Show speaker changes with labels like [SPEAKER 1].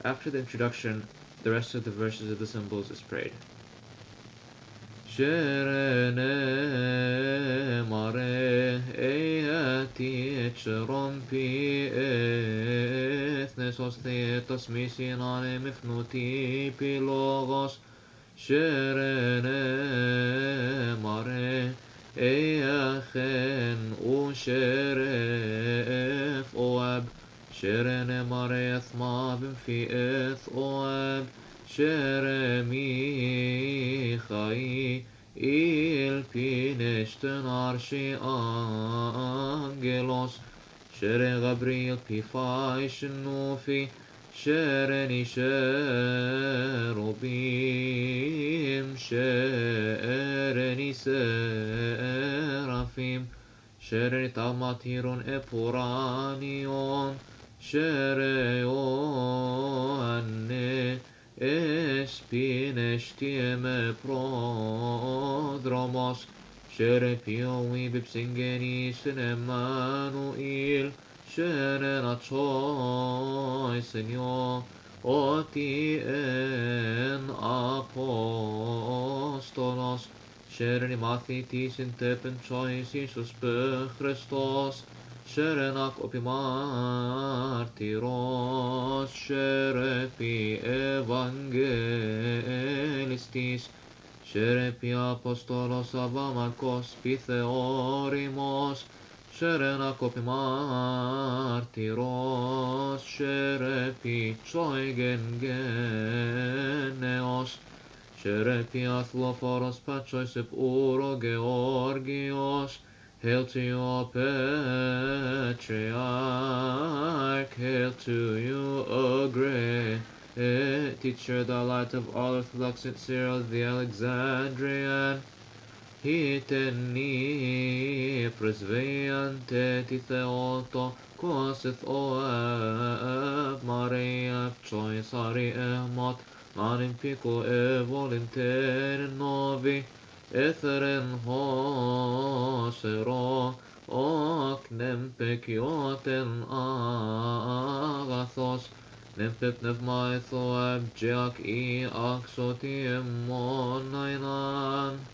[SPEAKER 1] After the introduction, the rest of the verses of the symbols is prayed. Sherene mare eati cherompi ethnesos thetos misinane mifnuti pilogos Sherene mare eachen usheref oab Sherene mare ethma bimfi eth oab Sheremi chai il pineshten arshi angelos Shere Gabriel pifai shnufi Shereni sherubim Shereni serafim Shereni talmatiron epuranion Shereoane Espineshtieme prodromos Sherepiowi bipsingeni Shenemanuil Sherenachoi Senor Oti en apostolos Shereni mathitis in tepen chois Isus pe Christos Sherenak opimartiros Sherepi evangelistis Sherepi apostolos avamakos pitheorimos Sherenak opimartiros Sherepi choigen geneos Sherepi athloporos pachois ep uro Georgios Hail to you, Patriarch, hail to you, O great teacher, the light of all Orthodox St. Cyril the Alexandrian. Hiteni presveiante titheoto, quosith oab Maria, choice ari emot, manim pico e voluntere novi, Etheren hosero ok nempekioten agathos nempep nevmaetho abjak I axotiemon nainan